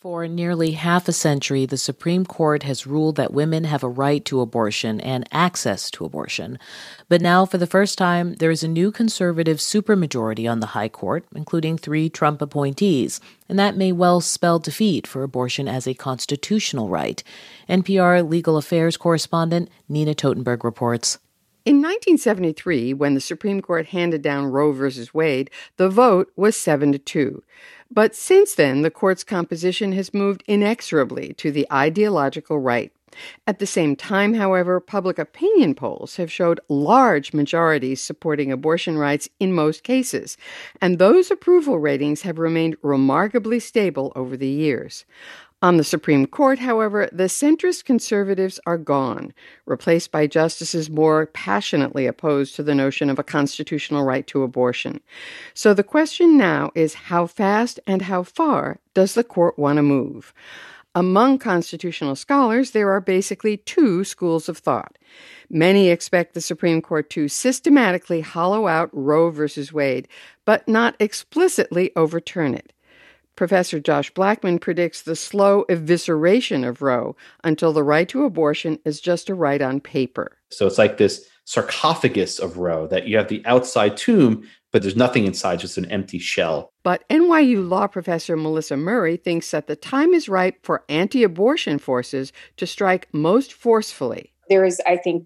For nearly half a century, the Supreme Court has ruled that women have a right to abortion and access to abortion. But now, for the first time, there is a new conservative supermajority on the High Court, including 3 Trump appointees, and that may well spell defeat for abortion as a constitutional right. NPR legal affairs correspondent Nina Totenberg reports. In 1973, when the Supreme Court handed down Roe v. Wade, the vote was 7-2. But since then, the court's composition has moved inexorably to the ideological right. At the same time, however, public opinion polls have showed large majorities supporting abortion rights in most cases, and those approval ratings have remained remarkably stable over the years. On the Supreme Court, however, the centrist conservatives are gone, replaced by justices more passionately opposed to the notion of a constitutional right to abortion. So the question now is how fast and how far does the court want to move? Among constitutional scholars, there are basically 2 schools of thought. Many expect the Supreme Court to systematically hollow out Roe v. Wade, but not explicitly overturn it. Professor Josh Blackman predicts the slow evisceration of Roe until the right to abortion is just a right on paper. So it's like this sarcophagus of Roe, that you have the outside tomb, but there's nothing inside, just an empty shell. But NYU law professor Melissa Murray thinks that the time is ripe for anti-abortion forces to strike most forcefully. There is, I think,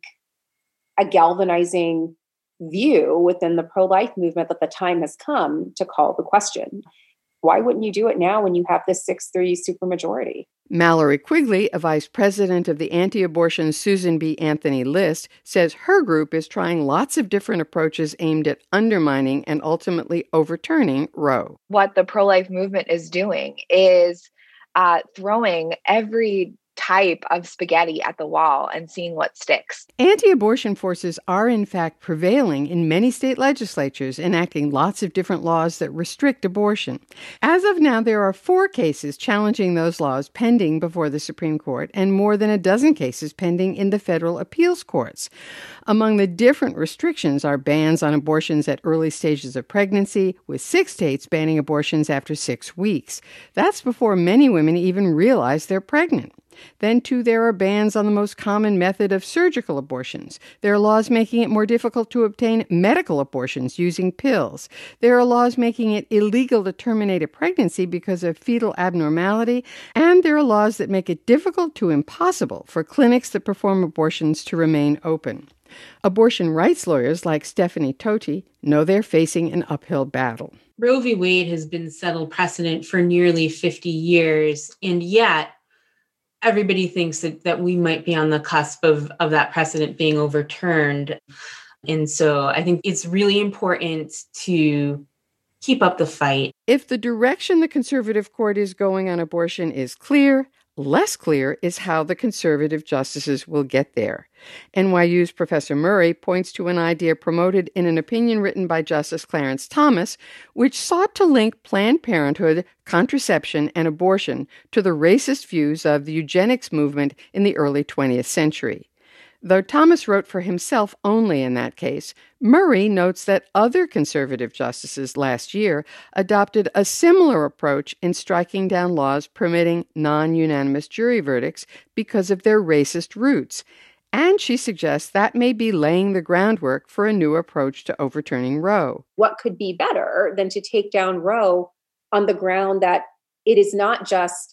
a galvanizing view within the pro-life movement that the time has come to call the question. Why wouldn't you do it now when you have this 6-3 supermajority? Mallory Quigley, a vice president of the anti-abortion Susan B. Anthony List, says her group is trying lots of different approaches aimed at undermining and ultimately overturning Roe. What the pro-life movement is doing is throwing every type of spaghetti at the wall and seeing what sticks. Anti-abortion forces are, in fact, prevailing in many state legislatures, enacting lots of different laws that restrict abortion. As of now, there are 4 cases challenging those laws pending before the Supreme Court and more than a dozen cases pending in the federal appeals courts. Among the different restrictions are bans on abortions at early stages of pregnancy, with 6 states banning abortions after 6 weeks. That's before many women even realize they're pregnant. Then, too, there are bans on the most common method of surgical abortions. There are laws making it more difficult to obtain medical abortions using pills. There are laws making it illegal to terminate a pregnancy because of fetal abnormality. And there are laws that make it difficult to impossible for clinics that perform abortions to remain open. Abortion rights lawyers like Stephanie Tote know they're facing an uphill battle. Roe v. Wade has been settled precedent for nearly 50 years, and yet everybody thinks that we might be on the cusp of that precedent being overturned. And so I think it's really important to keep up the fight. If the direction the conservative court is going on abortion is clear, less clear is how the conservative justices will get there. NYU's Professor Murray points to an idea promoted in an opinion written by Justice Clarence Thomas, which sought to link Planned Parenthood, contraception, and abortion to the racist views of the eugenics movement in the early 20th century. Though Thomas wrote for himself only in that case, Murray notes that other conservative justices last year adopted a similar approach in striking down laws permitting non-unanimous jury verdicts because of their racist roots. And she suggests that may be laying the groundwork for a new approach to overturning Roe. What could be better than to take down Roe on the ground that it is not just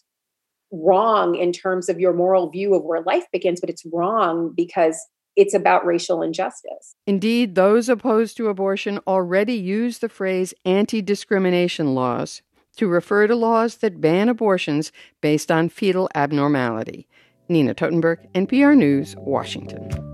wrong in terms of your moral view of where life begins, but it's wrong because it's about racial injustice. Indeed, those opposed to abortion already use the phrase anti-discrimination laws to refer to laws that ban abortions based on fetal abnormality. Nina Totenberg, NPR News, Washington.